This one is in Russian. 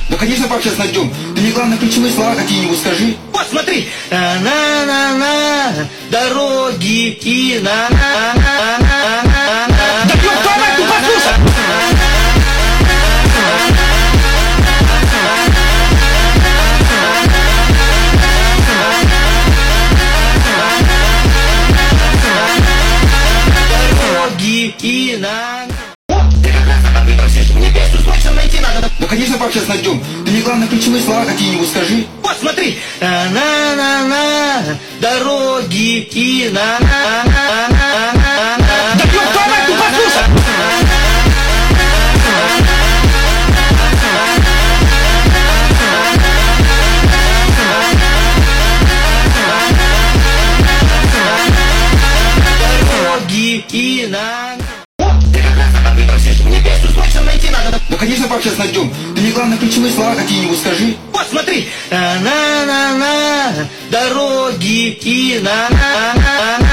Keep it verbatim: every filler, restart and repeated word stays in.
Да, конечно, пообщаться найдем. Ты мне, главное, ключевые слова какие-нибудь скажи. Вот, смотри. На-на-на-на, дороги и на-на-на-на-на. Да ёб твою мать, ну послушай! Дороги и на... Да, конечно, пообщаться найдем. Ты мне, главное, ключевые слова какие-нибудь скажи. Вот, смотри. На-на-на-на, дороги и на-на-на-на-на. Да ёб твою мать, ну послушай! Дороги и на... Да, конечно, пообщаться найдем. Ты мне, главное, ключевые слова какие-нибудь скажи. Вот, смотри. На-на-на-на, дороги и на-на-на-на.